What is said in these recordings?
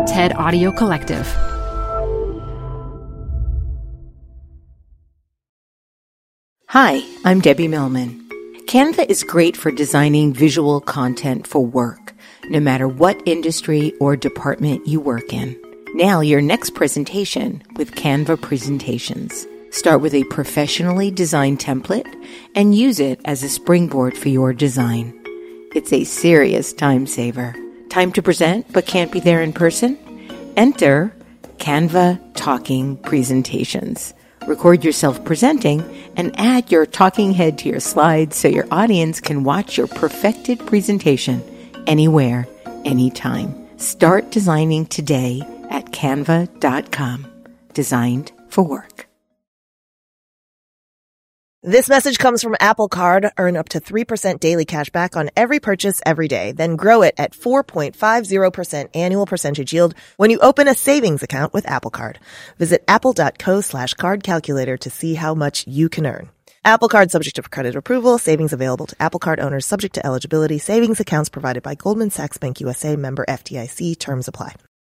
TED Audio Collective. Hi, I'm Debbie Millman. Canva is great for designing visual content for work, no matter what industry or department you work in. Nail your next presentation with Canva Presentations. Start with a professionally designed template and use it as a springboard for your design. It's a serious time saver. Time to present but can't be there in person? Enter Canva Talking Presentations. Record yourself presenting and add your talking head to your slides so your audience can watch your perfected presentation anywhere, anytime. Start designing today at canva.com. Designed for work. This message comes from Apple Card. Earn up to 3% daily cash back on every purchase every day. Then grow it at 4.50% annual percentage yield when you open a savings account with Apple Card. Visit apple.co/card calculator to see how much you can earn. Apple Card subject to credit approval. Savings available to Apple Card owners subject to eligibility. Savings accounts provided by Goldman Sachs Bank USA, member FDIC. Terms apply.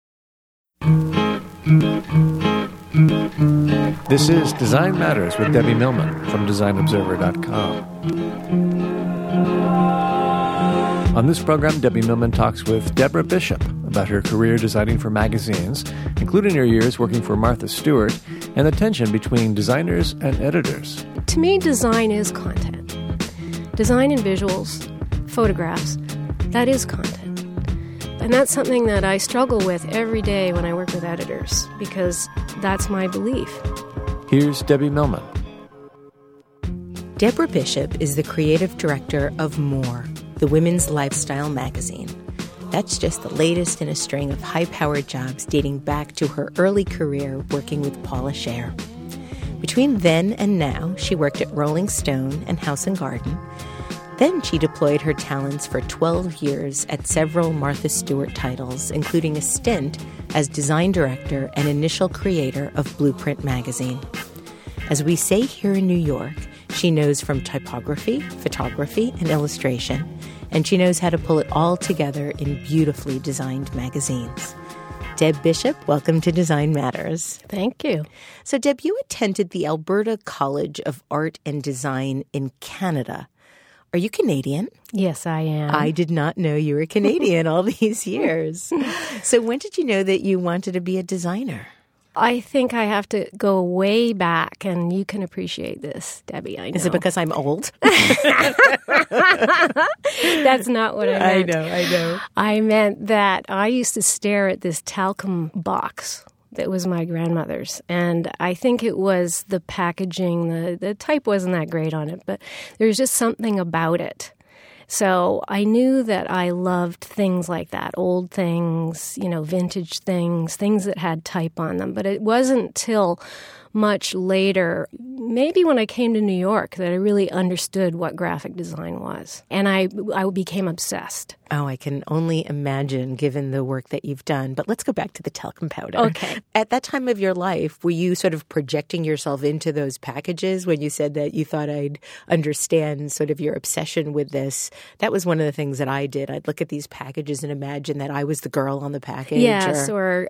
This is Design Matters with Debbie Millman from DesignObserver.com. On this program, Debbie Millman talks with Deborah Bishop about her career designing for magazines, including her years working for Martha Stewart, and the tension between designers and editors. To me, design is content. Design and visuals, photographs, that is content. And that's something that I struggle with every day when I work with editors, because that's my belief. Here's Debbie Millman. Deborah Bishop is the creative director of More, the women's lifestyle magazine. That's just the latest in a string of high-powered jobs dating back to her early career working with Paula Scher. Between then and now, she worked at Rolling Stone and House & Garden. Then she deployed her talents for 12 years at several Martha Stewart titles, including a stint as design director and initial creator of Blueprint magazine. As we say here in New York, she knows from typography, photography, and illustration, and she knows how to pull it all together in beautifully designed magazines. Deb Bishop, welcome to Design Matters. Thank you. So, Deb, you attended the Alberta College of Art and Design in Canada. Are you Canadian? Yes, I am. I did not know you were Canadian all these years. So when did you know that you wanted to be a designer? I think I have to go way back, and you can appreciate this, Debbie. I know. Is it because I'm old? That's not what I meant. I know. I meant that I used to stare at this talcum box that was my grandmother's. And I think it was the packaging. The type wasn't that great on it, but there was just something about it. So I knew that I loved things like that, old things, vintage things that had type on them. But it wasn't till much later, maybe when I came to New York, that I really understood what graphic design was. And I became obsessed. Oh, I can only imagine, given the work that you've done. But let's go back to the talcum powder. Okay. At that time of your life, were you sort of projecting yourself into those packages when you said that you thought I'd understand sort of your obsession with this? That was one of the things that I did. I'd look at these packages and imagine that I was the girl on the package. Yes,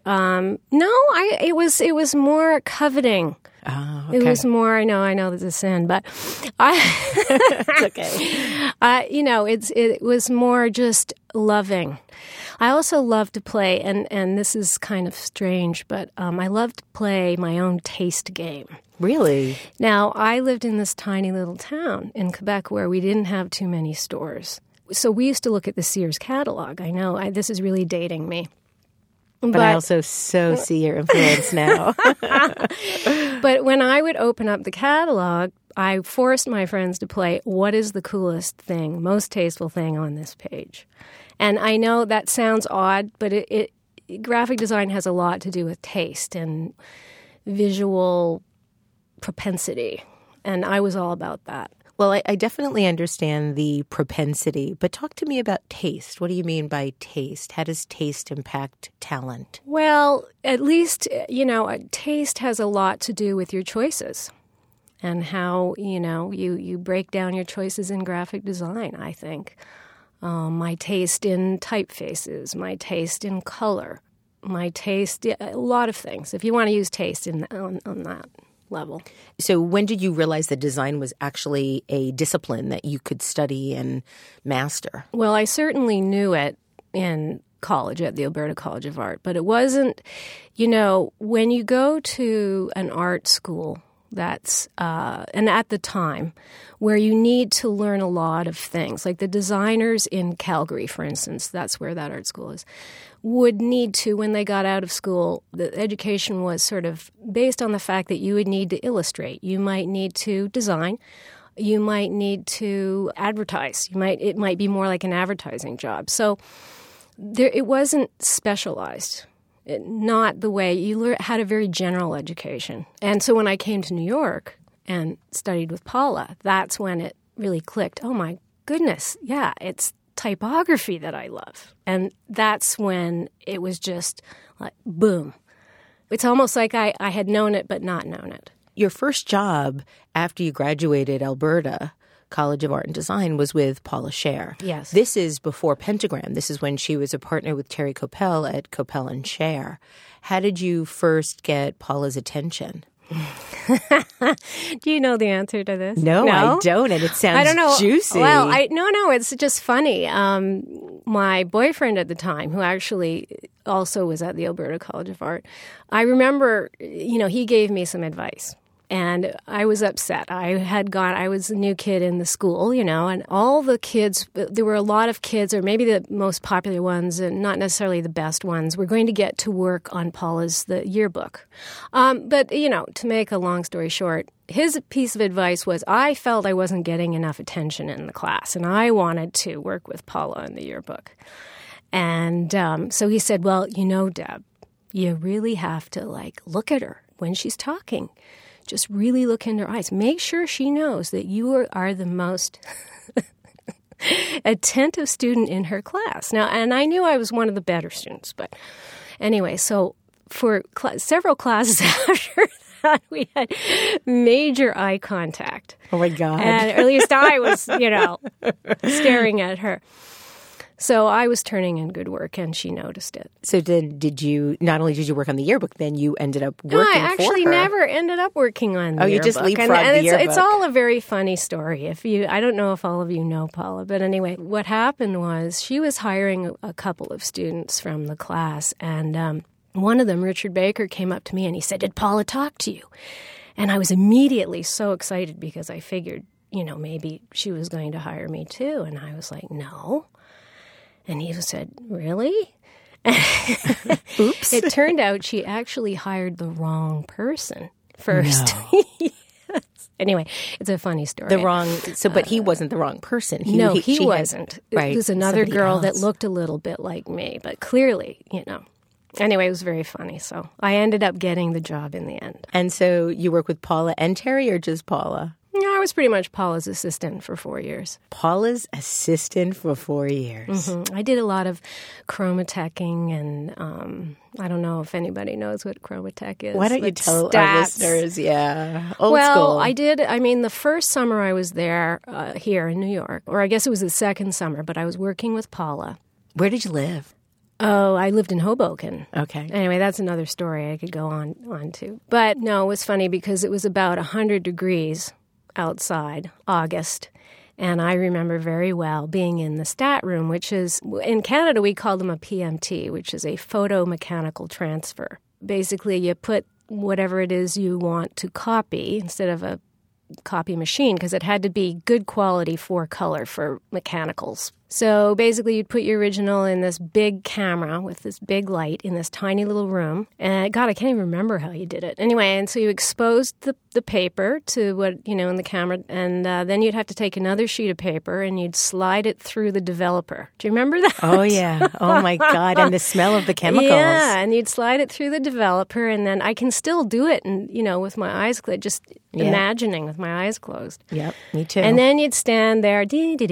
it was more coveting. Oh, okay. It was more, I know this is sin, but it's okay. It was more just loving. I also love to play, and this is kind of strange, but I love to play my own taste game. Really? Now, I lived in this tiny little town in Quebec where we didn't have too many stores. So we used to look at the Sears catalog. I know, this is really dating me. But I also so see your influence now. But when I would open up the catalog, I forced my friends to play, what is the coolest thing, most tasteful thing on this page? And I know that sounds odd, but graphic design has a lot to do with taste and visual propensity. And I was all about that. Well, I definitely understand the propensity, but talk to me about taste. What do you mean by taste? How does taste impact talent? Well, at least, taste has a lot to do with your choices and how, you break down your choices in graphic design, I think. My taste in typefaces, my taste in color, my taste, a lot of things, if you want to use taste on that level. So when did you realize that design was actually a discipline that you could study and master? Well, I certainly knew it in college at the Alberta College of Art, but it wasn't, when you go to an art school, that's, and at the time, where you need to learn a lot of things, like the designers in Calgary, for instance, that's where that art school is, would need to, when they got out of school, the education was sort of based on the fact that you would need to illustrate. You might need to design. You might need to advertise. It might be more like an advertising job. So it wasn't specialized. Not the way you had a very general education. And so when I came to New York and studied with Paula, that's when it really clicked. Oh my goodness, yeah, it's typography that I love. And that's when it was just like, boom. It's almost like I had known it but not known it. Your first job after you graduated Alberta College of Art and Design was with Paula Scher. Yes. This is before Pentagram. This is when she was a partner with Terry Coppell at Coppell and Scher. How did you first get Paula's attention? Do you know the answer to this? No, I don't, and it sounds I don't know. Juicy. Well, no, it's just funny. My boyfriend at the time, who actually also was at the Alberta College of Art, I remember, he gave me some advice. And I was upset. I was a new kid in the school, and all the kids, there were a lot of kids, or maybe the most popular ones, and not necessarily the best ones, were going to get to work on Paula's the yearbook. But, to make a long story short, his piece of advice was I felt I wasn't getting enough attention in the class, and I wanted to work with Paula in the yearbook. And so he said, well, Deb, you really have to, look at her when she's talking. Just really look in her eyes. Make sure she knows that you are the most attentive student in her class. Now, and I knew I was one of the better students, but anyway, so for several classes after that, we had major eye contact. Oh, my God. And at least I was, staring at her. So I was turning in good work, and she noticed it. So did you, not only did you work on the yearbook, then you ended up working for her? No, I actually never ended up working on the yearbook. Oh, you just leapfrogged the yearbook. It's all a very funny story. I don't know if all of you know Paula, but anyway, what happened was she was hiring a couple of students from the class, and one of them, Richard Baker, came up to me and he said, "Did Paula talk to you?" And I was immediately so excited because I figured, maybe she was going to hire me too. And I was like, "No." And he said, "Really?" Oops. It turned out she actually hired the wrong person first. No. Yes. Anyway, it's a funny story. But he wasn't the wrong person. He wasn't. Right, it was another girl else that looked a little bit like me, but clearly, Anyway, it was very funny. So I ended up getting the job in the end. And so you work with Paula and Terry, or just Paula? No, I was pretty much Paula's assistant for 4 years. Paula's assistant for 4 years. Mm-hmm. I did a lot of chromateching, and I don't know if anybody knows what chromatech is. Why don't you tell our listeners? Yeah, old school. I did. I mean, the first summer I was there here in New York, or I guess it was the second summer, but I was working with Paula. Where did you live? Oh, I lived in Hoboken. Okay. Anyway, that's another story I could go on to. But no, it was funny because it was about 100 degrees outside, August, and I remember very well being in the stat room, which is, in Canada we call them a PMT, which is a photomechanical transfer. Basically, you put whatever it is you want to copy instead of a copy machine, because it had to be good quality 4-color for mechanicals. So basically, you'd put your original in this big camera with this big light in this tiny little room. And God, I can't even remember how you did it. Anyway, and so you exposed the paper to what, in the camera. And then you'd have to take another sheet of paper and you'd slide it through the developer. Do you remember that? Oh, yeah. Oh, my God. And the smell of the chemicals. Yeah, and you'd slide it through the developer. And then I can still do it, and with my eyes closed, just imagining with my eyes closed. Yep, me too. And then you'd stand there,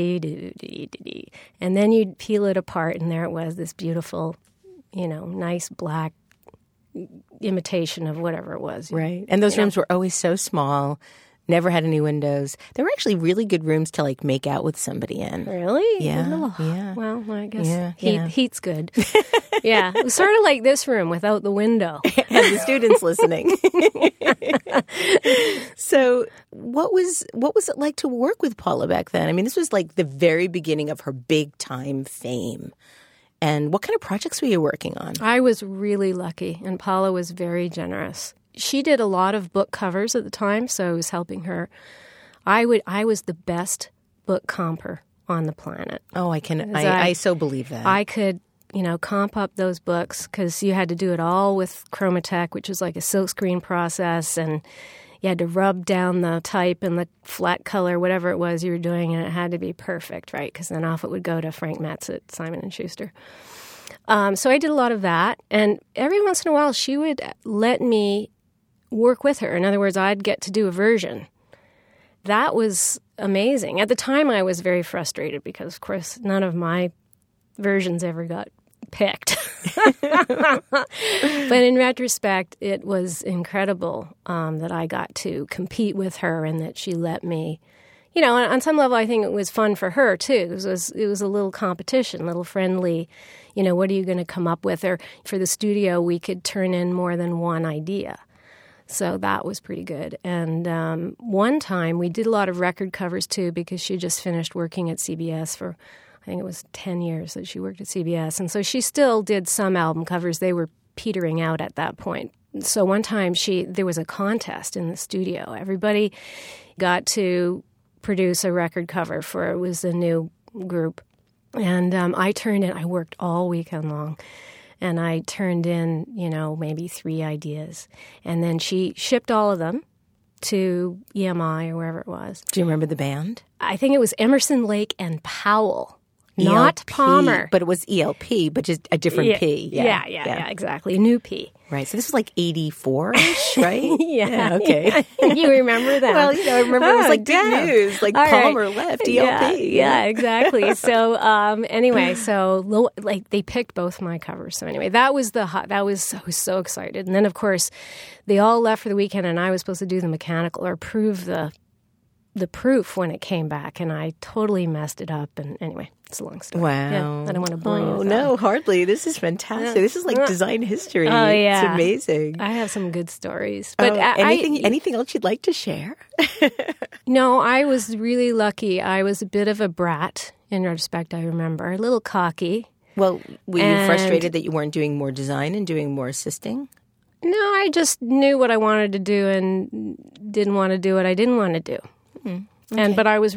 and then you'd peel it apart, and there it was, this beautiful, nice black imitation of whatever it was. Right. And those rooms were always so small. Never had any windows. There were actually really good rooms to like make out with somebody in. Really? Yeah. Oh. Yeah. Well, I guess Yeah. heat's good. Yeah. It was sort of like this room without the window. And the students listening. So what was it like to work with Paula back then? I mean, this was like the very beginning of her big time fame. And what kind of projects were you working on? I was really lucky, and Paula was very generous. She did a lot of book covers at the time, so I was helping her. I was the best book comper on the planet. Oh, I so believe that. I could, comp up those books because you had to do it all with Chromatech, which was like a silkscreen process, and you had to rub down the type and the flat color, whatever it was you were doing, and it had to be perfect, right? Because then off it would go to Frank Metz at Simon & Schuster. So I did a lot of that, and every once in a while she would let me work with her. In other words, I'd get to do a version. That was amazing. At the time, I was very frustrated because, of course, none of my versions ever got picked. But in retrospect, it was incredible that I got to compete with her and that she let me. On some level, I think it was fun for her, too. It was a little competition, a little friendly, what are you going to come up with? Or for the studio, we could turn in more than one idea. So that was pretty good. And one time we did a lot of record covers, too, because she just finished working at CBS for, I think it was 10 years that she worked at CBS. And so she still did some album covers. They were petering out at that point. So one time there was a contest in the studio. Everybody got to produce a record cover it was a new group. And I worked all weekend long. And I turned in, maybe 3 ideas. And then she shipped all of them to EMI or wherever it was. Do you remember the band? I think it was Emerson, Lake and Powell, not Palmer. But it was ELP, but just a different P. Yeah, exactly. A new P. Right. So this was like 84-ish, right? Yeah. Okay. You remember that? Well, I remember it was like big news. Like all Palmer left ELP. Yeah, exactly. So anyway, they picked both my covers. So anyway, I was so excited. And then, of course, they all left for the weekend, and I was supposed to do the mechanical or prove the proof when it came back, and I totally messed it up. And anyway, it's a long story. Wow. Yeah, I don't want to bore you with that. No, hardly. This is fantastic. This is like design history. Oh, yeah. It's amazing. I have some good stories. But anything else you'd like to share? No, I was really lucky. I was a bit of a brat, in retrospect, I remember. A little cocky. Well, were you frustrated that you weren't doing more design and doing more assisting? No, I just knew what I wanted to do and didn't want to do what I didn't want to do. Okay. But I was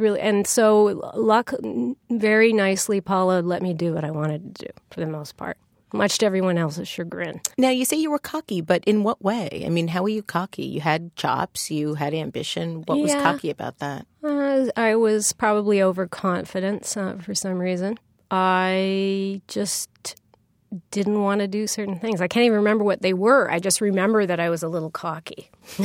very nicely, Paula let me do what I wanted to do for the most part, much to everyone else's chagrin. Now, you say you were cocky, but in what way? I mean, how were you cocky? You had chops, you had ambition. What was cocky about that? I was probably overconfident for some reason. I just didn't want to do certain things. I can't even remember what they were. I just remember that I was a little cocky.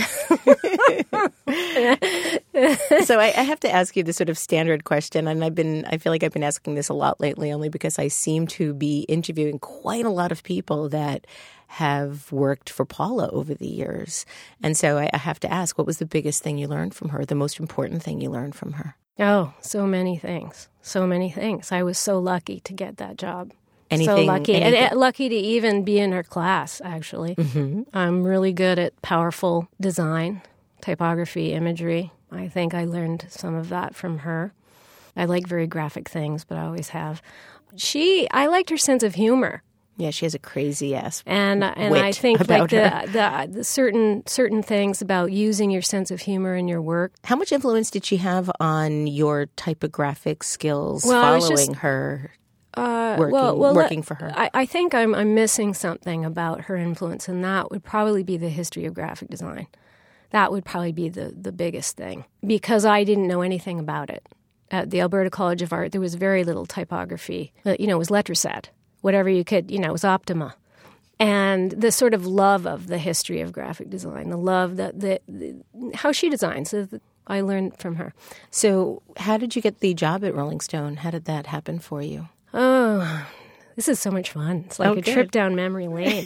So I have to ask you this sort of standard question, and I feel like I've been asking this a lot lately only because I seem to be interviewing quite a lot of people that have worked for Paula over the years. And so I have to ask, what was the biggest thing you learned from her, the most important thing you learned from her? Oh, so many things. So many things. I was so lucky to get that job. Anything, so lucky. And lucky to even be in her class, actually. Mm-hmm. I'm really good at powerful design, typography, imagery. I think I learned some of that from her. I like very graphic things, but I always have. I liked her sense of humor. Yeah, she has a crazy ass and I think like the certain things about using your sense of humor in your work. How much influence did she have on your typographic skills following her? Working for her. I think I'm missing something about her influence, and that would probably be the history of graphic design. That would probably be the biggest thing, because I didn't know anything about it. At the Alberta College of Art, there was very little typography. It was Letraset. Whatever you could, it was Optima. And the sort of love of the history of graphic design, the love that how she designs, I learned from her. So how did you get the job at Rolling Stone? How did that happen for you? Oh, This is so much fun. It's like a good. trip down memory lane.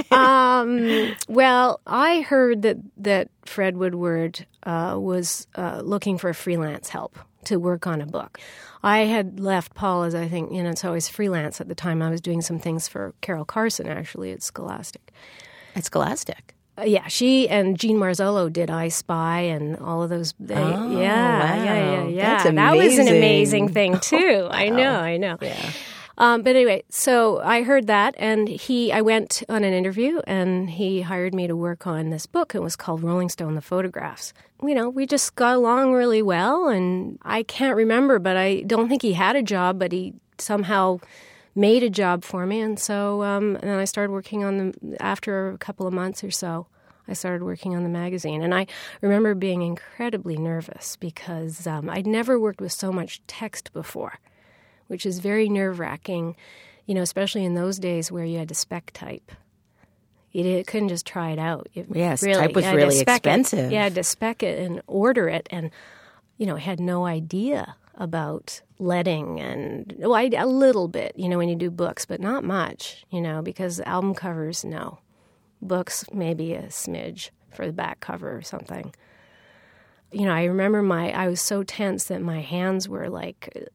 Well, I heard that Fred Woodward was looking for freelance help to work on a book. I had left Paul as I think, so I was freelance at the time. I was doing some things for Carol Carson, actually, at Scholastic. At Scholastic? Yeah, she and Jean Marzullo did I Spy and all of those. Wow. Yeah. That's amazing. That was an amazing thing, too. I know. Yeah. But anyway, so I heard that, and I went on an interview, and he hired me to work on this book. It was called Rolling Stone, The Photographs. We just got along really well, and I can't remember, but I don't think he had a job, but he somehow made a job for me. And so and then I started working on them after a couple of months or so. I started working on the magazine. And I remember being incredibly nervous because I'd never worked with so much text before, which is very nerve-wracking, especially in those days where you had to spec type. You couldn't just try it out. Type was really expensive. You had to spec it and order it. And, I had no idea about leading and, a little bit, when you do books, but not much, because album covers, no. Books, maybe a smidge for the back cover or something. I remember I was so tense that my hands were like,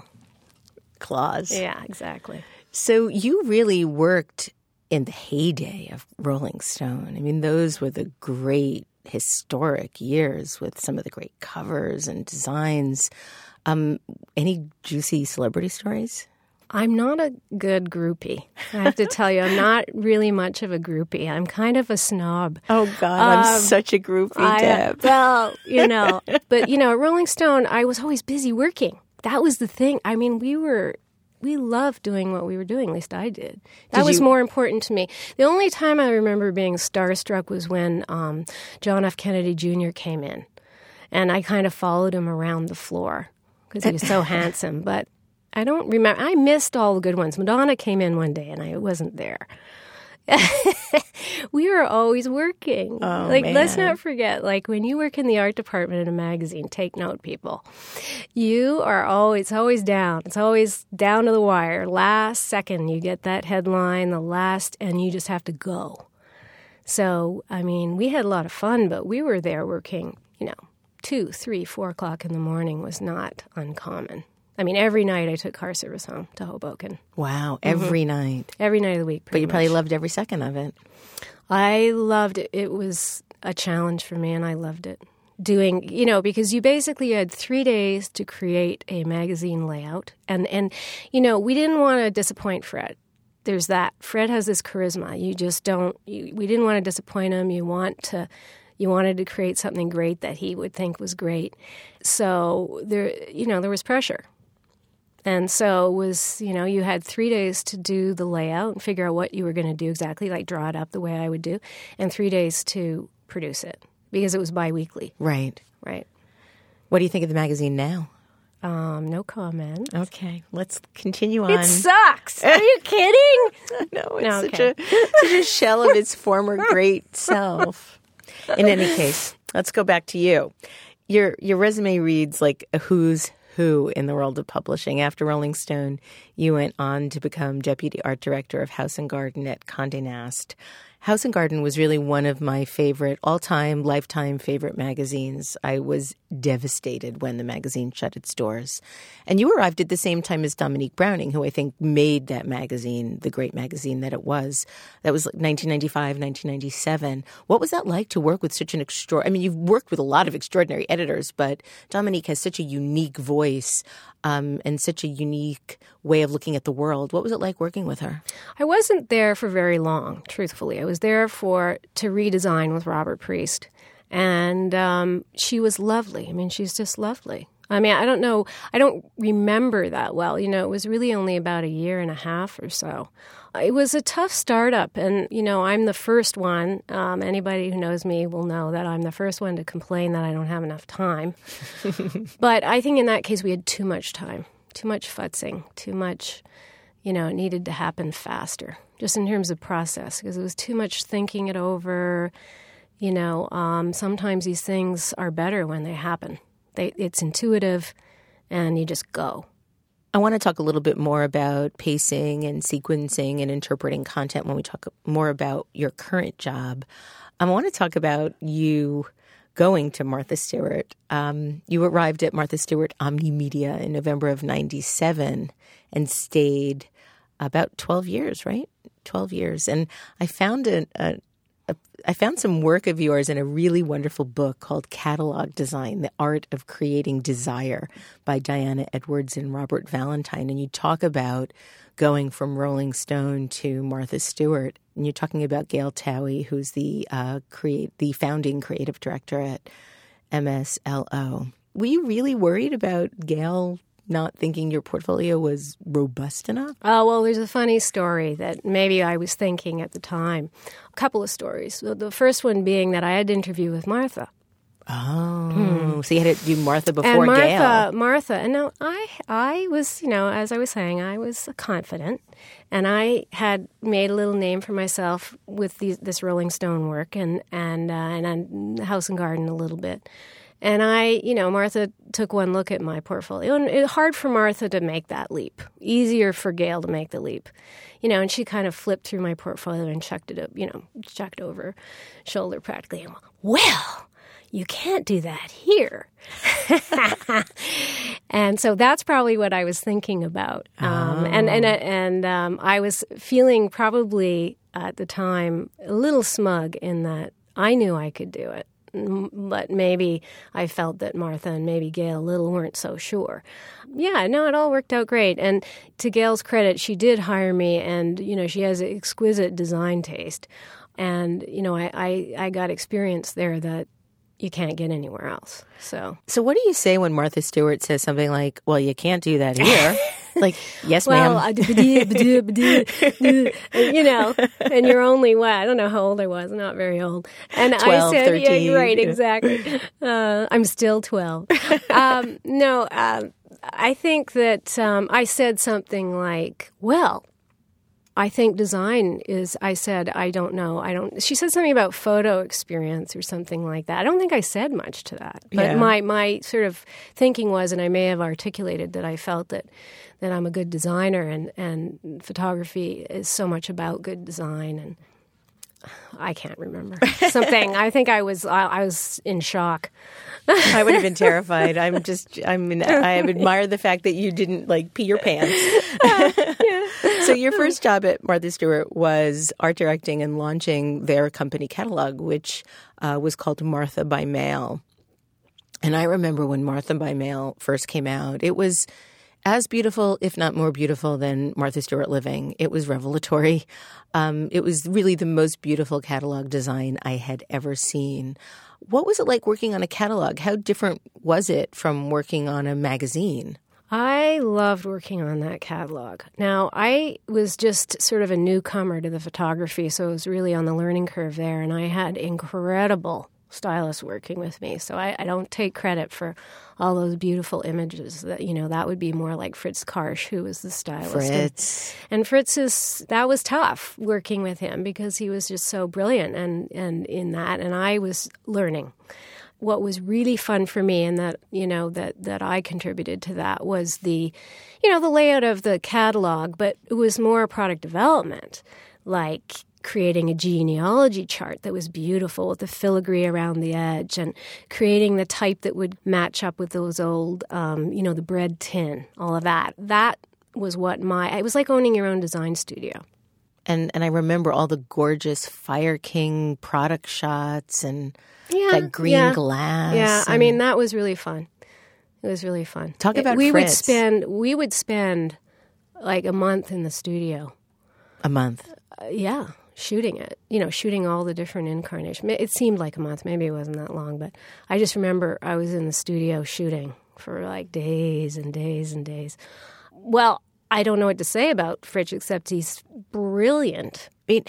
claws. Yeah, exactly. So you really worked in the heyday of Rolling Stone. I mean, those were the great historic years with some of the great covers and designs. Any juicy celebrity stories? I'm not a good groupie. I have to tell you, I'm not really much of a groupie. I'm kind of a snob. Oh, God, I'm such a groupie, Deb. But, at Rolling Stone, I was always busy working. That was the thing. I mean, we loved doing what we were doing, at least I did. That was more important to me. The only time I remember being starstruck was when John F. Kennedy Jr. came in. And I kind of followed him around the floor because he was so handsome. But I don't remember. I missed all the good ones. Madonna came in one day and I wasn't there. We were always working. Oh, man. Let's not forget, when you work in the art department in a magazine, take note, people. You are always down. It's always down to the wire. Last second, you get that headline, and you just have to go. So, we had a lot of fun, but we were there working, 2, 3, 4 o'clock in the morning was not uncommon. Every night I took car service home to Hoboken. Wow, every night. Every night of the week, But you probably loved every second of it. I loved it. It was a challenge for me, and I loved it. Doing, because you basically had 3 days to create a magazine layout. And we didn't want to disappoint Fred. There's that. Fred has this charisma. You just don't, we didn't want to disappoint him. You wanted to create something great that he would think was great. So there was pressure. And so it was, you had 3 days to do the layout and figure out what you were going to do exactly, like draw it up the way I would do, and 3 days to produce it because it was biweekly. Right. Right. What do you think of the magazine now? No comment. Okay, let's continue on. It sucks. Are you kidding? No, it's such a shell of its former great self. In any case, let's go back to you. Your resume reads like a who's who in the world of publishing. After Rolling Stone, you went on to become deputy art director of House and Garden at Condé Nast. House and Garden was really one of my favorite, all-time, lifetime favorite magazines. I was devastated when the magazine shut its doors. And you arrived at the same time as Dominique Browning, who I think made that magazine the great magazine that it was. That was 1995, 1997. What was that like to work with such an you've worked with a lot of extraordinary editors, but Dominique has such a unique voice and such a unique way of looking at the world. What was it like working with her? I wasn't there for very long, truthfully. I was there to redesign with Robert Priest. And she was lovely. She's just lovely. I don't know. I don't remember that well. It was really only about a year and a half or so. It was a tough startup. And, I'm the first one. Anybody who knows me will know that I'm the first one to complain that I don't have enough time. But I think in that case we had too much time, too much futzing, too much, it needed to happen faster, just in terms of process, because it was too much thinking it over. Sometimes these things are better when they happen. It's intuitive, and you just go. I want to talk a little bit more about pacing and sequencing and interpreting content when we talk more about your current job. I want to talk about you going to Martha Stewart. You arrived at Martha Stewart Omni Media in November of 97 and stayed about 12 years, right? 12 years. And I found I found some work of yours in a really wonderful book called Catalog Design, The Art of Creating Desire by Diana Edwards and Robert Valentine. And you talk about going from Rolling Stone to Martha Stewart. And you're talking about Gail Towie, who's the founding creative director at MSLO. Were you really worried about Gail not thinking your portfolio was robust enough? Oh, well, there's a funny story that maybe I was thinking at the time. A couple of stories. The first one being that I had an interview with Martha. Oh, so you had to do Martha before and Gail. Martha. And now I was, as I was saying, I was confident. And I had made a little name for myself with this Rolling Stone work and House and Garden a little bit. And Martha took one look at my portfolio. And it's hard for Martha to make that leap. Easier for Gail to make the leap. And she kind of flipped through my portfolio and checked it up, checked over shoulder practically. And, well, you can't do that here. And so that's probably what I was thinking about. And I was feeling probably at the time a little smug in that I knew I could do it. But maybe I felt that Martha and maybe Gail a little weren't so sure. Yeah, no, it all worked out great. And to Gail's credit, she did hire me, and, she has exquisite design taste. And, I got experience there that you can't get anywhere else. So what do you say when Martha Stewart says something like, well, you can't do that here? Like, yes, ma'am. Well, and you're only, I don't know how old I was, not very old. And 12, I said, 13. Yeah, right, exactly. I'm still 12. I think that I said something like, well, I think design is, I said, I don't know. She said something about photo experience or something like that. I don't think I said much to that. But my sort of thinking was, and I may have articulated that I felt that I'm a good designer and photography is so much about good design. And I can't remember. Something. I think I was in shock. I would have been terrified. I admire the fact that you didn't pee your pants. So your first job at Martha Stewart was art directing and launching their company catalog, which was called Martha by Mail. And I remember when Martha by Mail first came out, it was as beautiful, if not more beautiful, than Martha Stewart Living. It was revelatory. It was really the most beautiful catalog design I had ever seen. What was it like working on a catalog? How different was it from working on a magazine? I loved working on that catalog. Now, I was just sort of a newcomer to the photography, so it was really on the learning curve there, and I had incredible stylists working with me. So I don't take credit for all those beautiful images. That would be more like Fritz Karsch, who was the stylist. Fritz. And that was tough working with him because he was just so brilliant and in that, and I was learning. What was really fun for me, and that I contributed to that, was the layout of the catalog, but it was more product development, like creating a genealogy chart that was beautiful with the filigree around the edge, and creating the type that would match up with those old, the bread tin, all of that. That was it was like owning your own design studio. And I remember all the gorgeous Fire King product shots and that green glass. Yeah, I mean, that was really fun. It was really fun. Talk about Fritz. We would spend like a month in the studio. A month? Shooting it. Shooting all the different incarnations. It seemed like a month. Maybe it wasn't that long, but I just remember I was in the studio shooting for like days and days and days. Well, I don't know what to say about Fritz except he's brilliant.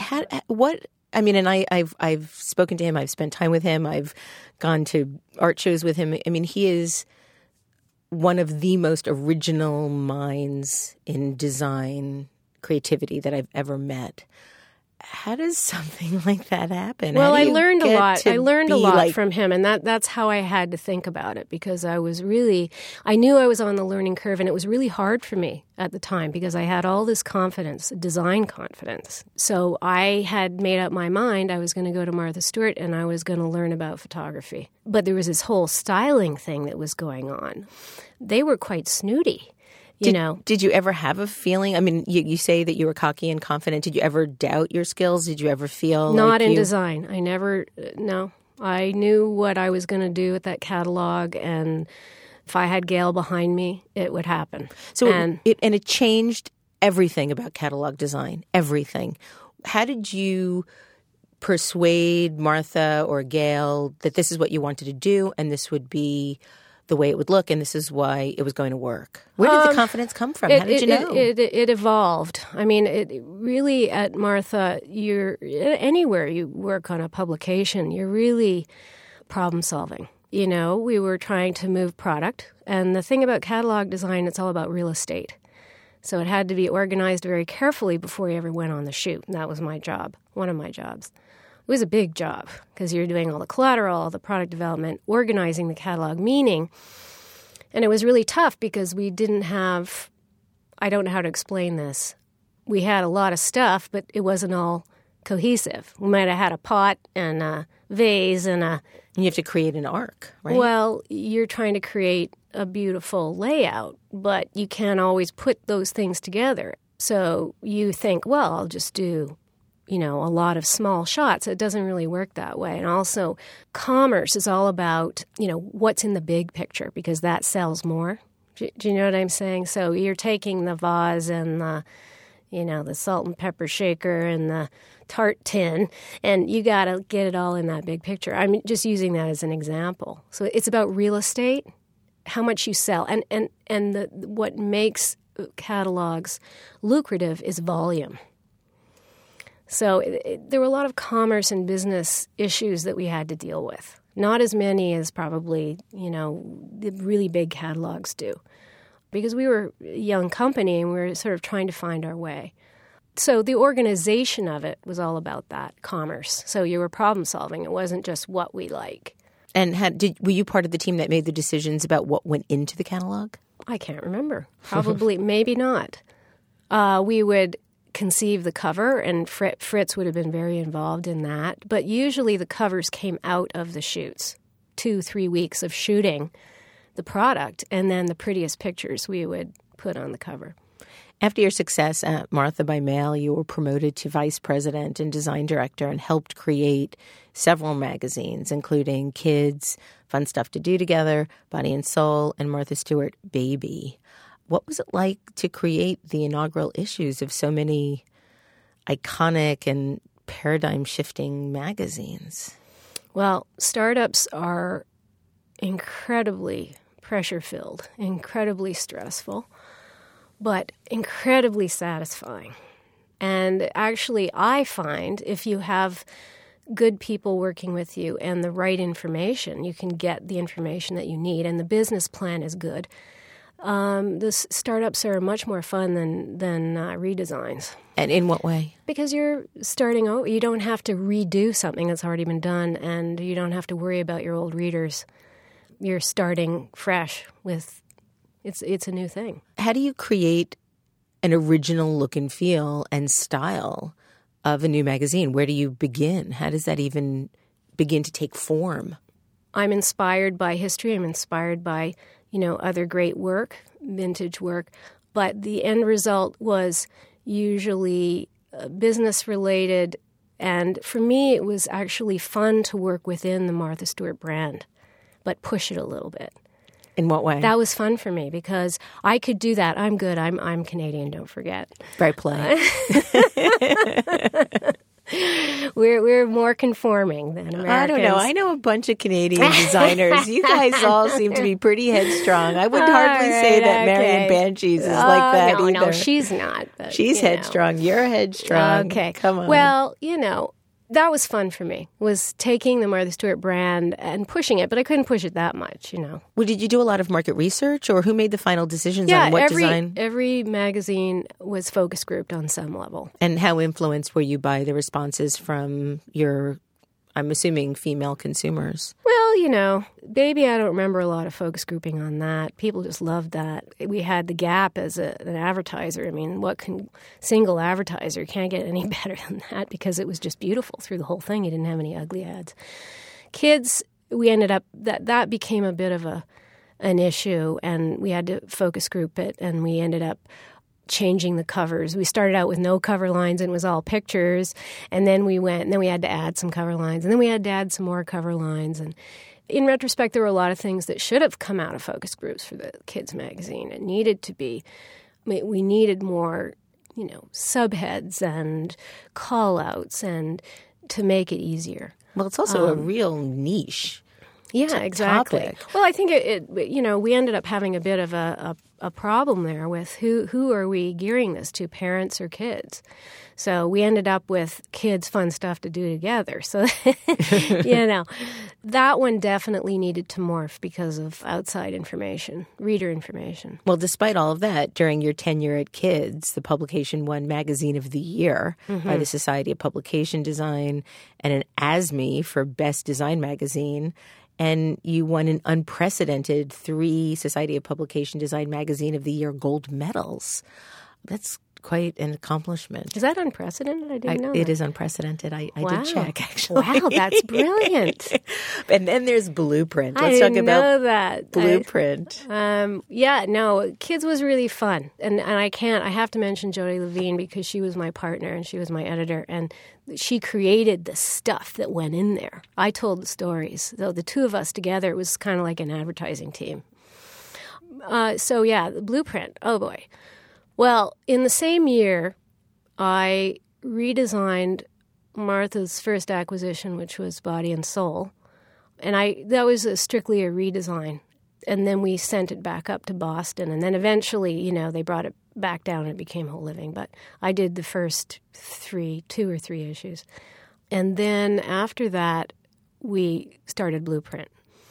I've spoken to him. I've spent time with him. I've gone to art shows with him. I mean, he is one of the most original minds in design creativity that I've ever met. how does something like that happen? Well, I learned a lot. I learned a lot from him, and that's how I had to think about it, because I knew I was on the learning curve, and it was really hard for me at the time because I had all this confidence, design confidence. So I had made up my mind I was going to go to Martha Stewart and I was going to learn about photography. But there was this whole styling thing that was going on. They were quite snooty. Did you ever have a feeling? I mean, you say that you were cocky and confident. Did you ever doubt your skills? Did you ever feel Not in design. I never, no. I knew what I was going to do with that catalog, and if I had Gail behind me, it would happen. So it changed everything about catalog design, everything. How did you persuade Martha or Gail that this is what you wanted to do and this would be the way it would look, and this is why it was going to work? Where did the confidence come from? How did you know? It evolved. I mean, it really, at Martha, anywhere you work on a publication, you're really problem solving. We were trying to move product, and the thing about catalog design, it's all about real estate. So it had to be organized very carefully before you ever went on the shoot, and that was my job, one of my jobs. It was a big job because you're doing all the collateral, all the product development, organizing the catalog, meaning, and it was really tough because we didn't have, I don't know how to explain this. We had a lot of stuff, but it wasn't all cohesive. We might have had a pot and a vase and you have to create an arc, right? Well, you're trying to create a beautiful layout, but you can't always put those things together. So you think, well, I'll just do a lot of small shots. It doesn't really work that way. And also, commerce is all about, what's in the big picture, because that sells more. Do you know what I'm saying? So you're taking the vase and the salt and pepper shaker and the tart tin, and you got to get it all in that big picture. I'm just using that as an example. So it's about real estate, how much you sell. And what makes catalogs lucrative is volume. So there were a lot of commerce and business issues that we had to deal with. Not as many as probably, the really big catalogs do. Because we were a young company and we were sort of trying to find our way. So the organization of it was all about that, commerce. So you were problem solving. It wasn't just what we like. And were you part of the team that made the decisions about what went into the catalog? I can't remember. Probably, maybe not. We would conceive the cover, and Fritz would have been very involved in that. But usually the covers came out of the shoots, 2-3 weeks of shooting the product, and then the prettiest pictures we would put on the cover. After your success at Martha by Mail, you were promoted to vice president and design director and helped create several magazines, including Kids, Fun Stuff to Do Together, Body and Soul, and Martha Stewart Baby. What was it like to create the inaugural issues of so many iconic and paradigm-shifting magazines? Well, startups are incredibly pressure-filled, incredibly stressful, but incredibly satisfying. And actually, I find if you have good people working with you and the right information, you can get the information that you need, and the business plan is good. The startups are much more fun than redesigns. And in what way? Because you're starting out. You don't have to redo something that's already been done, and you don't have to worry about your old readers. You're starting fresh with it's a new thing. How do you create an original look and feel and style of a new magazine? Where do you begin? How does that even begin to take form? I'm inspired by history. I'm inspired by other great work, vintage work, but the end result was usually business-related, and for me it was actually fun to work within the Martha Stewart brand, but push it a little bit. In what way? That was fun for me because I could do that. I'm good. I'm Canadian, don't forget. Very polite. We're more conforming than Americans. I don't know. I know a bunch of Canadian designers. You guys all seem to be pretty headstrong. I would hardly say that Marian Banshees is like that either. No, she's not. But, she's headstrong. You're headstrong. Okay. Come on. Well, that was fun for me, was taking the Martha Stewart brand and pushing it, but I couldn't push it that much, Well, did you do a lot of market research, or who made the final decisions on what design? Every magazine was focus grouped on some level. And how influenced were you by the responses from your, I'm assuming, female consumers? Well, Baby, I don't remember a lot of focus grouping on that. People just loved that. We had the Gap as an advertiser. I mean, single advertiser can't get any better than that because it was just beautiful through the whole thing. You didn't have any ugly ads. Kids, we ended up, that became a bit of an issue, and we had to focus group it, and we ended up changing the covers. We started out with no cover lines and it was all pictures, and then we had to add some cover lines, and then we had to add some more cover lines. And in retrospect, there were a lot of things that should have come out of focus groups for the kids magazine. It needed to be, we needed more, subheads and call-outs and to make it easier. Well, it's also a real niche. Yeah, exactly. Topic. Well, I think we ended up having a bit of a problem there with who are we gearing this to, parents or kids? So we ended up with kids' fun stuff to do together. So, that one definitely needed to morph because of outside information, reader information. Well, despite all of that, during your tenure at Kids, the publication won Magazine of the Year by the Society of Publication Design and an ASME for Best Design Magazine. And you won an unprecedented 3 Society of Publication Design Magazine of the Year gold medals. That's quite an accomplishment. Is that unprecedented? I didn't know that. It is unprecedented. I did check, actually. Wow, that's brilliant. And then there's Blueprint. Let's talk about Blueprint. Kids was really fun. And I have to mention Jody Levine because she was my partner and she was my editor. And she created the stuff that went in there. I told the stories. So the two of us together, it was kind of like an advertising team. The Blueprint. Oh, boy. Well, in the same year, I redesigned Martha's first acquisition, which was Body and Soul. And that was strictly a redesign. And then we sent it back up to Boston. And then eventually, they brought it back down and it became Whole Living. But I did the first 2 or 3 issues. And then after that, we started Blueprint.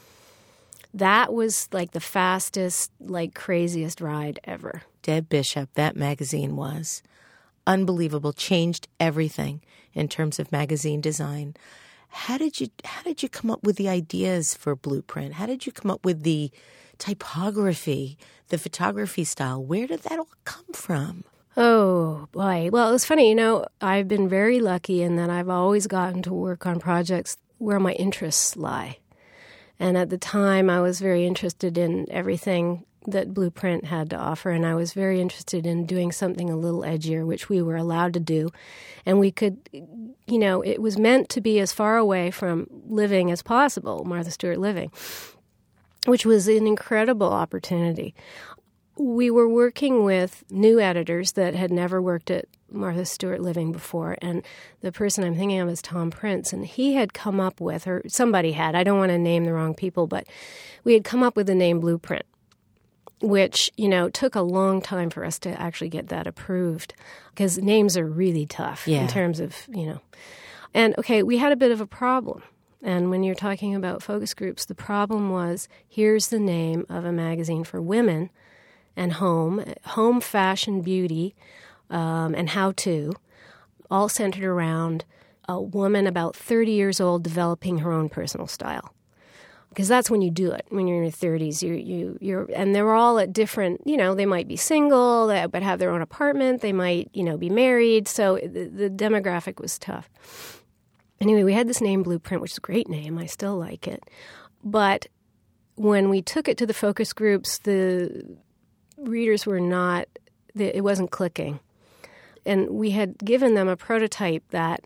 That was like the fastest, craziest ride ever. Deb Bishop, that magazine was unbelievable, changed everything in terms of magazine design. How did you come up with the ideas for Blueprint? How did you come up with the typography, the photography style? Where did that all come from? Oh, boy. Well, it was funny. I've been very lucky in that I've always gotten to work on projects where my interests lie. And at the time, I was very interested in everything that Blueprint had to offer, and I was very interested in doing something a little edgier, which we were allowed to do. And we could, it was meant to be as far away from Living as possible, Martha Stewart Living, which was an incredible opportunity. We were working with new editors that had never worked at Martha Stewart Living before, and the person I'm thinking of is Tom Prince, and he had come up with, or somebody had, I don't want to name the wrong people, but we had come up with the name Blueprint, which, took a long time for us to actually get that approved because names are really tough in terms of, And, we had a bit of a problem. And when you're talking about focus groups, the problem was, here's the name of a magazine for women and home fashion, beauty, and how-to, all centered around a woman about 30 years old developing her own personal style. Because that's when you do it. When you're in your 30s, you're and they're all at different, they might be single, but have their own apartment. They might, be married. So the demographic was tough. Anyway, we had this name Blueprint, which is a great name. I still like it. But when we took it to the focus groups, the readers were not, it wasn't clicking. And we had given them a prototype that,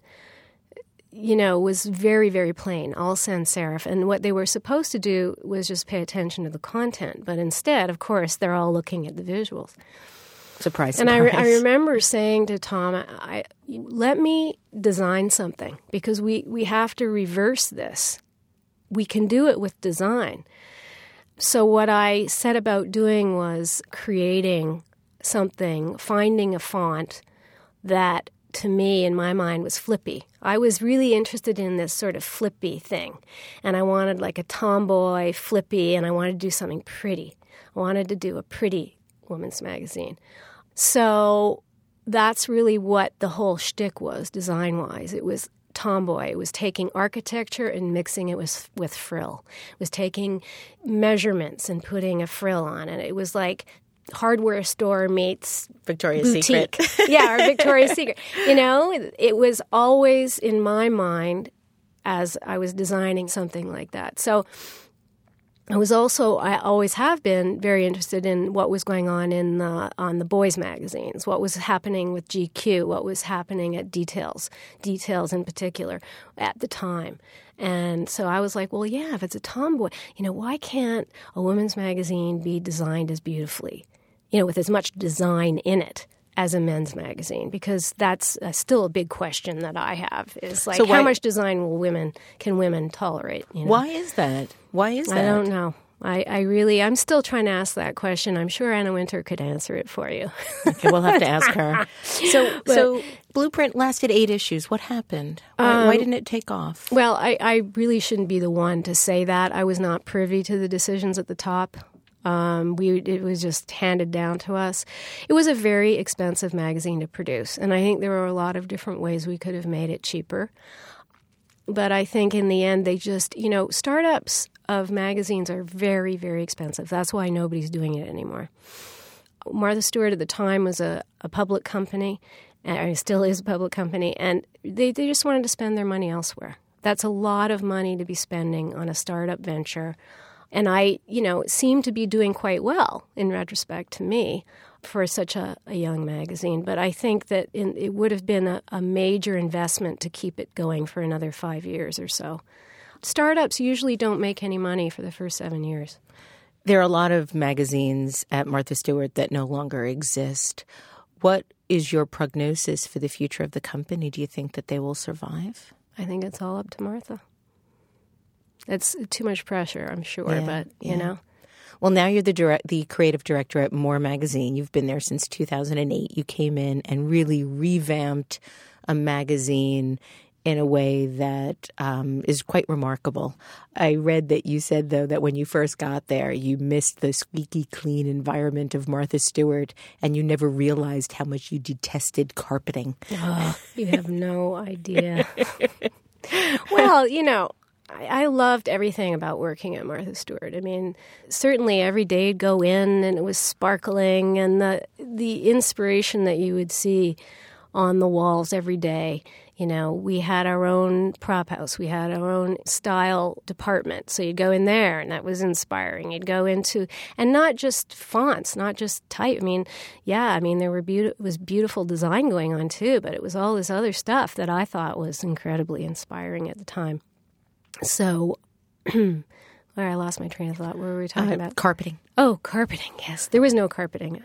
was very, very plain, all sans serif. And what they were supposed to do was just pay attention to the content. But instead, of course, they're all looking at the visuals. Surprise, and surprise. I remember saying to Tom, let me design something because we have to reverse this. We can do it with design. So what I set about doing was creating something, finding a font that to me, in my mind, was flippy. I was really interested in this sort of flippy thing. And I wanted like a tomboy, flippy, and I wanted to do something pretty. I wanted to do a pretty women's magazine. So that's really what the whole shtick was, design-wise. It was tomboy. It was taking architecture and mixing it with frill. It was taking measurements and putting a frill on it. It was like hardware store meets Victoria's boutique. Secret. Yeah, or Victoria's Secret. You know, it was always in my mind as I was designing something like that. So I always have been very interested in what was going on on the boys' magazines, what was happening with GQ, what was happening at Details in particular at the time. And so I was like, well, yeah, if it's a tomboy, why can't a women's magazine be designed as beautifully, with as much design in it as a men's magazine? Because that's still a big question that I have, is like, how much design can women tolerate? Why is that? I don't know. I'm still trying to ask that question. I'm sure Anna Wintour could answer it for you. Okay, we'll have to ask her. So Blueprint lasted 8 issues. What happened? Why didn't it take off? Well, I really shouldn't be the one to say that. I was not privy to the decisions at the top. It was just handed down to us. It was a very expensive magazine to produce, and I think there were a lot of different ways we could have made it cheaper. But I think in the end, they just, startups of magazines are very, very expensive. That's why nobody's doing it anymore. Martha Stewart at the time was a public company, and still is a public company, and they just wanted to spend their money elsewhere. That's a lot of money to be spending on a startup venture. And I, seemed to be doing quite well, in retrospect to me, for such a young magazine. But I think that it would have been a major investment to keep it going for another 5 years or so. Startups usually don't make any money for the first 7 years. There are a lot of magazines at Martha Stewart that no longer exist. What is your prognosis for the future of the company? Do you think that they will survive? I think it's all up to Martha. It's too much pressure, I'm sure, but, Well, now you're the creative director at More Magazine. You've been there since 2008. You came in and really revamped a magazine in a way that is quite remarkable. I read that you said, though, that when you first got there, you missed the squeaky clean environment of Martha Stewart, and you never realized how much you detested carpeting. Oh, you have no idea. Well, I loved everything about working at Martha Stewart. I mean, certainly every day you'd go in and it was sparkling, and the inspiration that you would see on the walls every day. We had our own prop house. We had our own style department. So you'd go in there, and that was inspiring. You'd go into, and not just fonts, not just type. There was beautiful design going on too, but it was all this other stuff that I thought was incredibly inspiring at the time. So, I lost my train of thought. What were we talking about? Carpeting. Oh, carpeting, yes. There was no carpeting.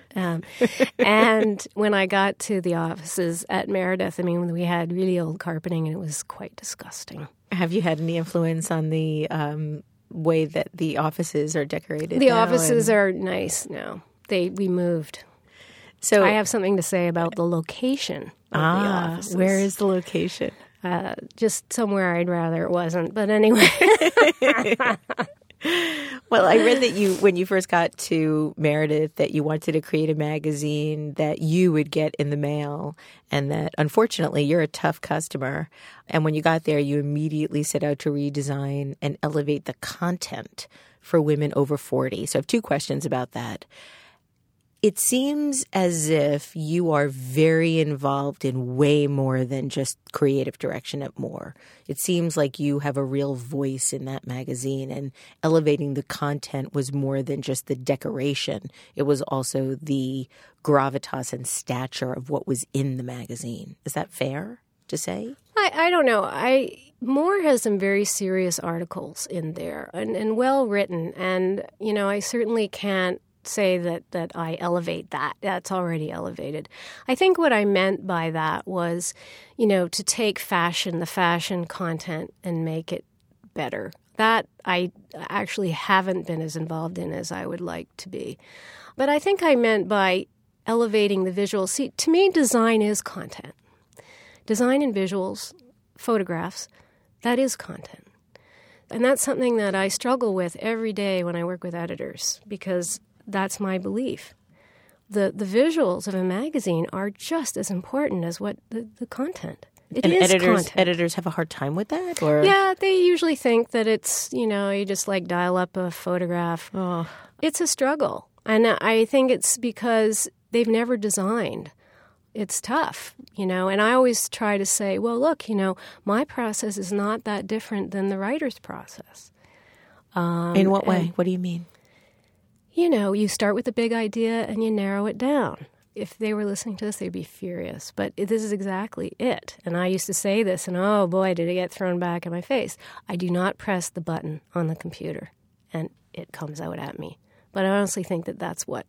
And when I got to the offices at Meredith, we had really old carpeting, and it was quite disgusting. Have you had any influence on the way that the offices are decorated? The offices are nice now. We moved. So I have something to say about the location of the offices. Where is the location? Just somewhere I'd rather it wasn't. But anyway. Well, I read that when you first got to Meredith, that you wanted to create a magazine that you would get in the mail, and that, unfortunately, you're a tough customer. And when you got there, you immediately set out to redesign and elevate the content for women over 40. So I have 2 questions about that. It seems as if you are very involved in way more than just creative direction at More. It seems like you have a real voice in that magazine, and elevating the content was more than just the decoration. It was also the gravitas and stature of what was in the magazine. Is that fair to say? I don't know. More has some very serious articles in there and well written. And, I certainly can't say that I elevate that. That's already elevated. I think what I meant by that was, to take the fashion content, and make it better. That I actually haven't been as involved in as I would like to be. But I think I meant by elevating the visual. See, to me, design is content. design and visuals, photographs, that is content. And that's something that I struggle with every day when I work with editors, because that's my belief. The visuals of a magazine are just as important as what the content. It and is content. Editors have a hard time with that? Or? Yeah, they usually think that it's, you just like dial up a photograph. Oh. It's a struggle. And I think it's because they've never designed. It's tough, and I always try to say, well, look, my process is not that different than the writer's process. In what way? What do you mean? You start with a big idea and you narrow it down. If they were listening to this, they'd be furious. But this is exactly it. And I used to say this, and oh boy, did it get thrown back in my face. I do not press the button on the computer, and it comes out at me. But I honestly think that's what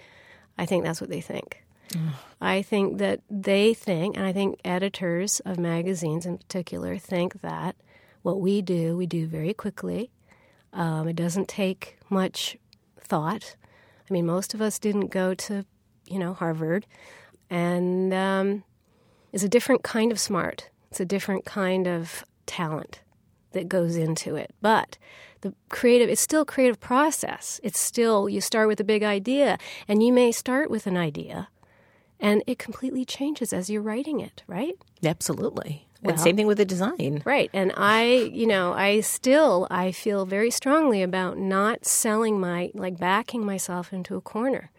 they think. I think that they think, and I think editors of magazines in particular think that what we do very quickly. It doesn't take much thought. I mean, most of us didn't go to, Harvard. And it's a different kind of smart. It's a different kind of talent that goes into it. But it's still a creative process. It's still, you start with a big idea, and you may start with an idea, and it completely changes as you're writing it, right? Absolutely. And same thing with the design. Right. And I feel very strongly about not selling backing myself into a corner.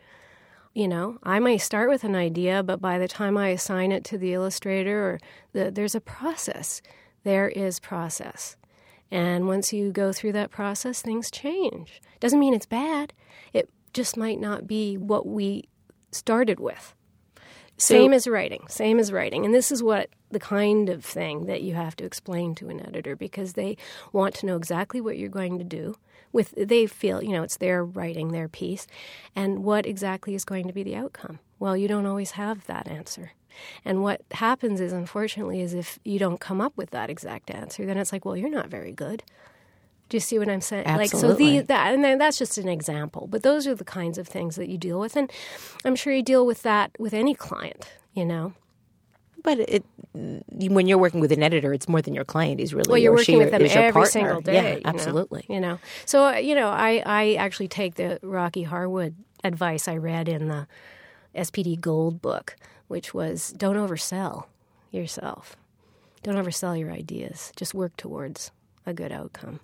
I may start with an idea, but by the time I assign it to the illustrator, there's a process. There is process. And once you go through that process, things change. Doesn't mean it's bad. It just might not be what we started with. Same as writing. And this is what the kind of thing that you have to explain to an editor, because they want to know exactly what you're going to do. They feel, it's their writing, their piece, and what exactly is going to be the outcome. Well, you don't always have that answer. And what happens is, unfortunately, is if you don't come up with that exact answer, then it's like, well, you're not very good. Do you see what I'm saying? Absolutely. That's just an example. But those are the kinds of things that you deal with. And I'm sure you deal with that with any client, But when you're working with an editor, it's more than your client. He's really, well, you're working with them every partner. single day. Yeah, absolutely. So, I actually take the Rocky Harwood advice I read in the SPD Gold book, which was don't oversell yourself. Don't oversell your ideas. Just work towards a good outcome.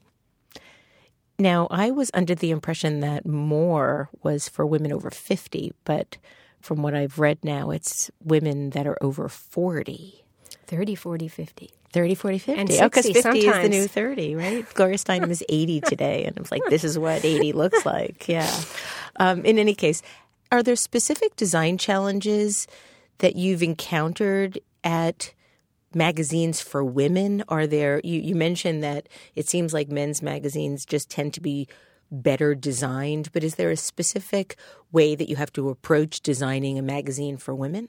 Now, I was under the impression that more was for women over 50, but from what I've read now, it's women that are over 40. 30, 40, 50. 30, 40, 50. And 60 because 50 sometimes. Is the new 30, right? Gloria Steinem is 80 today, and I was like, this is what 80 looks like. Yeah. In any case, are there specific design challenges that you've encountered at magazines for women? Are there, you mentioned that it seems like men's magazines just tend to be better designed, but is there a specific way that you have to approach designing a magazine for women?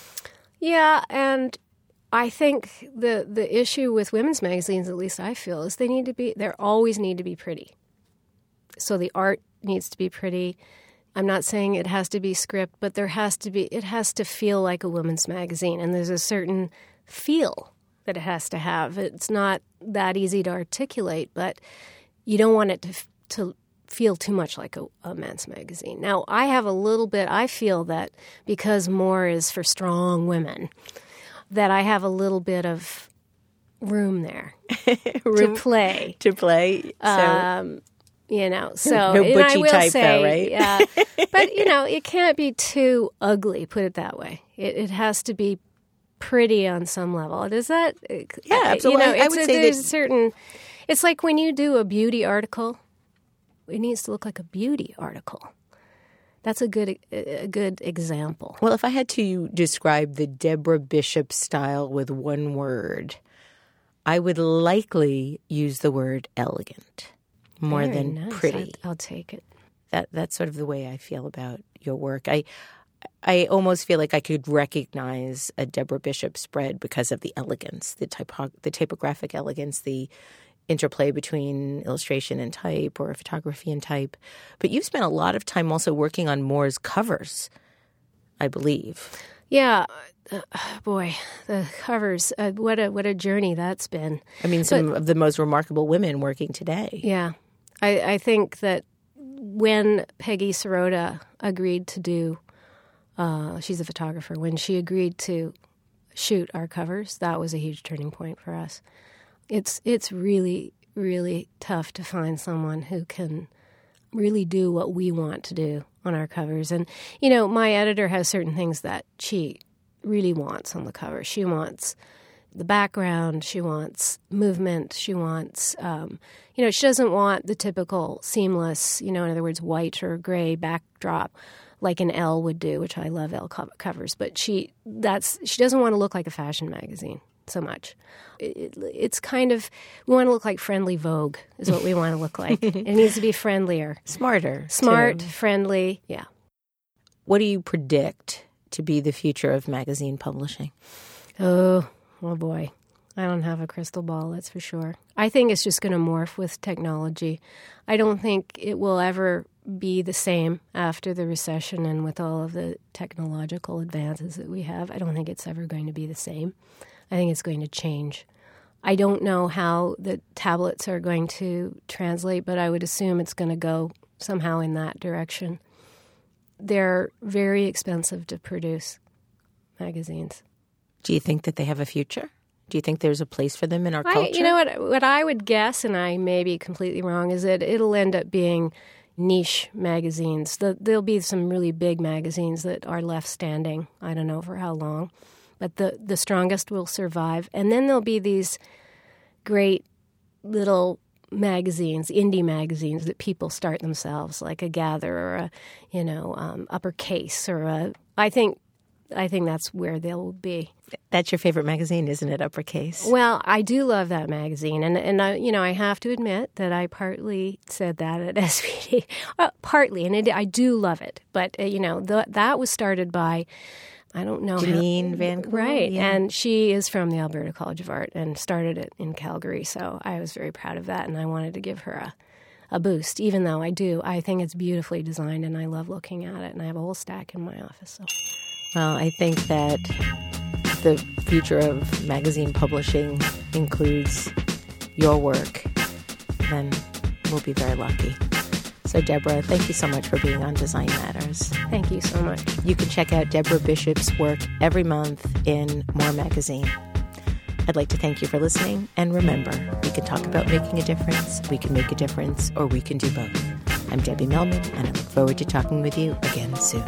Yeah, and I think the issue with women's magazines, at least I feel, is they always need to be pretty. So the art needs to be pretty. I'm not saying it has to be script, but it has to feel like a women's magazine, and there's a certain feel that it has to have. It's not that easy to articulate, but you don't want it to feel too much like a men's magazine. Now, I feel that because more is for strong women, that I have a little bit of room there to play. To play. So, so no butchy I will type, say, though, right? Yeah, but it can't be too ugly. Put it that way. It has to be pretty on some level. Does that? Yeah, absolutely. I would say there's a certain. It's like when you do a beauty article, it needs to look like a beauty article. That's a good example. Well, if I had to describe the Deborah Bishop style with one word, I would likely use the word elegant more Very than nice. pretty. I'll take it. That's sort of the way I feel about your work. I almost feel like I could recognize a Deborah Bishop spread because of the elegance, the typographic elegance, the interplay between illustration and type or photography and type. But you've spent a lot of time also working on Moore's covers, I believe. Yeah. Boy, the covers, what a journey that's been. I mean, some of the most remarkable women working today. Yeah. I think that when Peggy Sirota agreed to do, she's a photographer, when she agreed to shoot our covers, that was a huge turning point for us. It's really, really tough to find someone who can really do what we want to do on our covers. And, my editor has certain things that she really wants on the cover. She wants the background, she wants movement, she wants, she doesn't want the typical seamless, in other words, white or gray backdrop like an Elle would do, which I love Elle covers. But she doesn't want to look like a fashion magazine so much. It's kind of, we want to look like Friendly Vogue is what we want to look like. It needs to be friendlier. Smart, too. Friendly, yeah. What do you predict to be the future of magazine publishing? Oh boy. I don't have a crystal ball, that's for sure. I think it's just going to morph with technology. I don't think it will ever be the same after the recession and with all of the technological advances that we have. I don't think it's ever going to be the same. I think it's going to change. I don't know how the tablets are going to translate, but I would assume it's going to go somehow in that direction. They're very expensive to produce, magazines. Do you think that they have a future? Do you think there's a place for them in our culture? You know what I would guess, and I may be completely wrong, is that it'll end up being niche magazines. There'll be some really big magazines that are left standing. I don't know for how long. But the strongest will survive. And then there'll be these great little magazines, indie magazines that people start themselves, like a Gather or a, Uppercase or a. I think that's where they'll be. That's your favorite magazine, isn't it? Uppercase. Well, I do love that magazine, and I have to admit that I partly said that at SVD, partly, and I do love it. But that was started by. I don't know. Janine Van Cool. Right. Yeah. And she is from the Alberta College of Art and started it in Calgary. So I was very proud of that, and I wanted to give her a boost, even though I think it's beautifully designed, and I love looking at it, and I have a whole stack in my office. So. Well, I think that the future of magazine publishing includes your work, then we'll be very lucky. So, Deborah, thank you so much for being on Design Matters. Thank you so much. You can check out Deborah Bishop's work every month in More Magazine. I'd like to thank you for listening. And remember, we can talk about making a difference, we can make a difference, or we can do both. I'm Debbie Millman, and I look forward to talking with you again soon.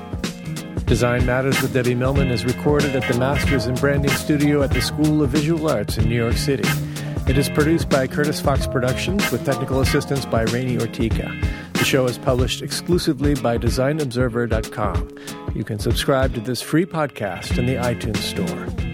Design Matters with Debbie Millman is recorded at the Masters in Branding Studio at the School of Visual Arts in New York City. It is produced by Curtis Fox Productions with technical assistance by Rainey Ortica. The show is published exclusively by DesignObserver.com. You can subscribe to this free podcast in the iTunes Store.